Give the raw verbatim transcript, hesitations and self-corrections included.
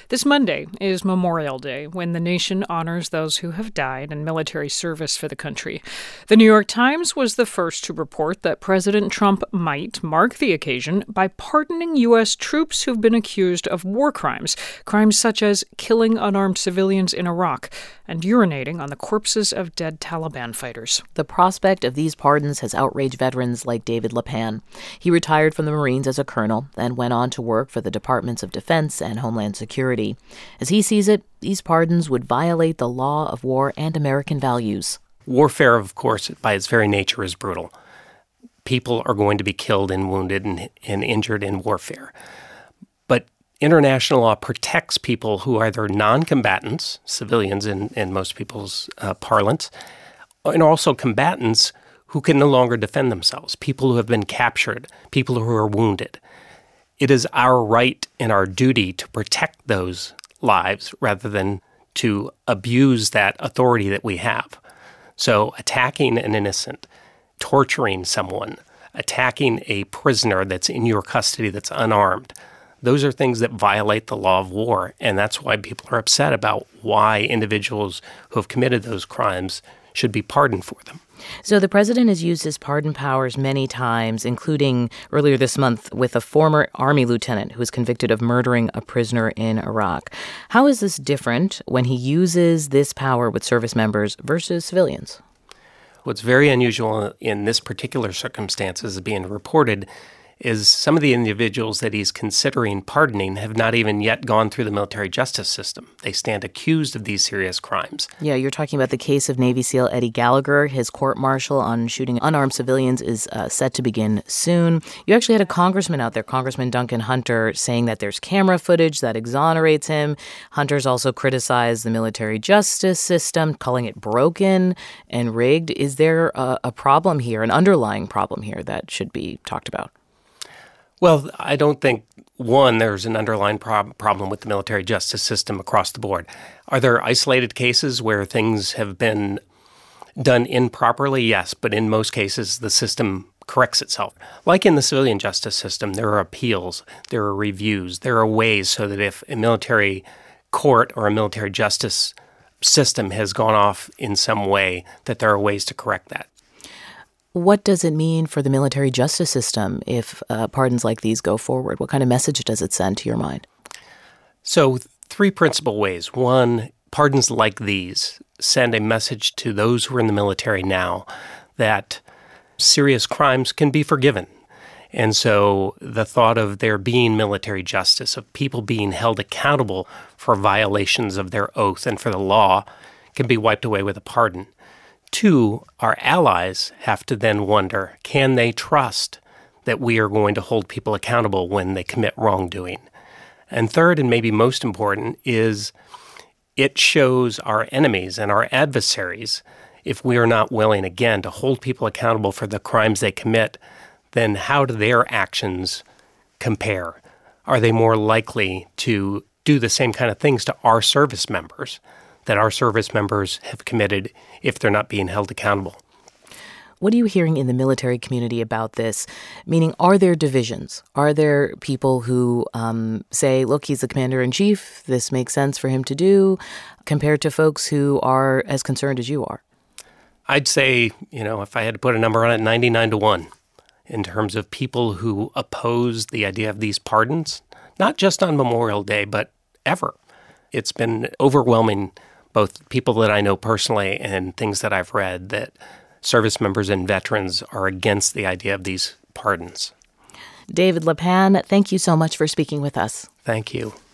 This Monday is Memorial Day, when the nation honors those who have died in military service for the country. The New York Times was the first to report that President Trump might mark the occasion by pardoning U S troops who've been accused of war crimes, crimes such as killing unarmed civilians in Iraq and urinating on the corpses of dead Taliban fighters. The prospect of these pardons has outraged veterans like David LePan. He retired from the Marines as a colonel and went on to work for the Departments of Defense and Homeland Security. As he sees it, these pardons would violate the law of war and American values. Warfare, of course, by its very nature is brutal. People are going to be killed and wounded and, and injured in warfare. But international law protects people who are either non-combatants, civilians in, in most people's uh, parlance, and also combatants who can no longer defend themselves, people who have been captured, people who are wounded. It is our right and our duty to protect those lives rather than to abuse that authority that we have. So attacking an innocent, torturing someone, attacking a prisoner that's in your custody that's unarmed, those are things that violate the law of war. And that's why people are upset about why individuals who have committed those crimes should be pardoned for them. So the president has used his pardon powers many times, including earlier this month with a former Army lieutenant who was convicted of murdering a prisoner in Iraq. How is this different when he uses this power with service members versus civilians? What's very unusual in this particular circumstances being reported is some of the individuals that he's considering pardoning have not even yet gone through the military justice system. They stand accused of these serious crimes. Yeah, you're talking about the case of Navy SEAL Eddie Gallagher. His court-martial on shooting unarmed civilians is uh, set to begin soon. You actually had a congressman out there, Congressman Duncan Hunter, saying that there's camera footage that exonerates him. Hunter's also criticized the military justice system, calling it broken and rigged. Is there a, a problem here, an underlying problem here that should be talked about? Well, I don't think, one, there's an underlying prob- problem with the military justice system across the board. Are there isolated cases where things have been done improperly? Yes, but in most cases, the system corrects itself. Like in the civilian justice system, there are appeals, there are reviews, there are ways so that if a military court or a military justice system has gone off in some way, that there are ways to correct that. What does it mean for the military justice system if uh, pardons like these go forward? What kind of message does it send to your mind? So three principal ways. One, pardons like these send a message to those who are in the military now that serious crimes can be forgiven. And so the thought of there being military justice, of people being held accountable for violations of their oath and for the law, can be wiped away with a pardon. Two, our allies have to then wonder, can they trust that we are going to hold people accountable when they commit wrongdoing? And third, and maybe most important, is it shows our enemies and our adversaries, if we are not willing, again, to hold people accountable for the crimes they commit, then how do their actions compare? Are they more likely to do the same kind of things to our service members that our service members have committed if they're not being held accountable? What are you hearing in the military community about this? Meaning, are there divisions? Are there people who um, say, look, he's the commander-in-chief, this makes sense for him to do, compared to folks who are as concerned as you are? I'd say, you know, if I had to put a number on it, ninety-nine to one in terms of people who oppose the idea of these pardons, not just on Memorial Day, but ever. It's been overwhelming, both people that I know personally and things that I've read, that service members and veterans are against the idea of these pardons. David LePan, thank you so much for speaking with us. Thank you.